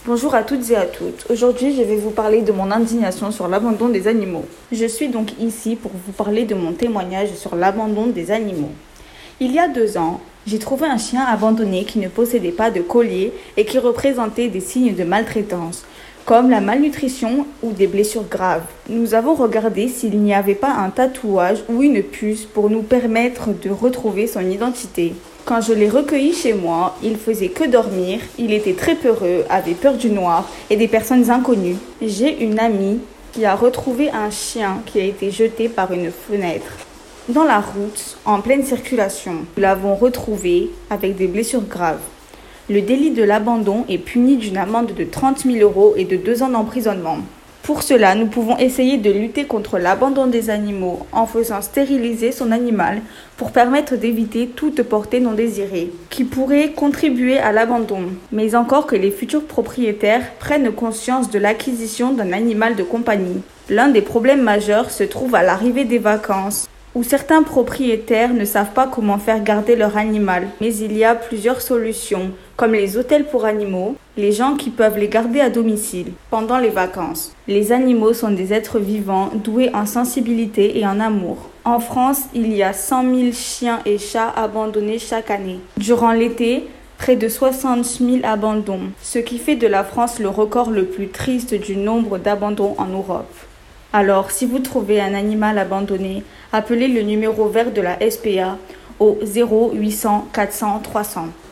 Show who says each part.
Speaker 1: Bonjour à toutes et à tous. Aujourd'hui, je vais vous parler de mon indignation sur l'abandon des animaux. Je suis donc ici pour vous parler de mon témoignage sur l'abandon des animaux. Il y a 2 ans, j'ai trouvé un chien abandonné qui ne possédait pas de collier et qui représentait des signes de maltraitance, comme la malnutrition ou des blessures graves. Nous avons regardé s'il n'y avait pas un tatouage ou une puce pour nous permettre de retrouver son identité. Quand je l'ai recueilli chez moi, il faisait que dormir, il était très peureux, avait peur du noir et des personnes inconnues. J'ai une amie qui a retrouvé un chien qui a été jeté par une fenêtre dans la route en pleine circulation. Nous l'avons retrouvé avec des blessures graves. Le délit de l'abandon est puni d'une amende de 30 000 € et de 2 ans d'emprisonnement. Pour cela, nous pouvons essayer de lutter contre l'abandon des animaux en faisant stériliser son animal pour permettre d'éviter toute portée non désirée qui pourrait contribuer à l'abandon, mais encore que les futurs propriétaires prennent conscience de l'acquisition d'un animal de compagnie. L'un des problèmes majeurs se trouve à l'arrivée des vacances, où certains propriétaires ne savent pas comment faire garder leur animal. Mais il y a plusieurs solutions, comme les hôtels pour animaux, les gens qui peuvent les garder à domicile pendant les vacances. Les animaux sont des êtres vivants, doués en sensibilité et en amour. En France, il y a 100 000 chiens et chats abandonnés chaque année. Durant l'été, près de 60 000 abandons, ce qui fait de la France le record le plus triste du nombre d'abandons en Europe. Alors, si vous trouvez un animal abandonné, appelez le numéro vert de la SPA au 0800 400 300.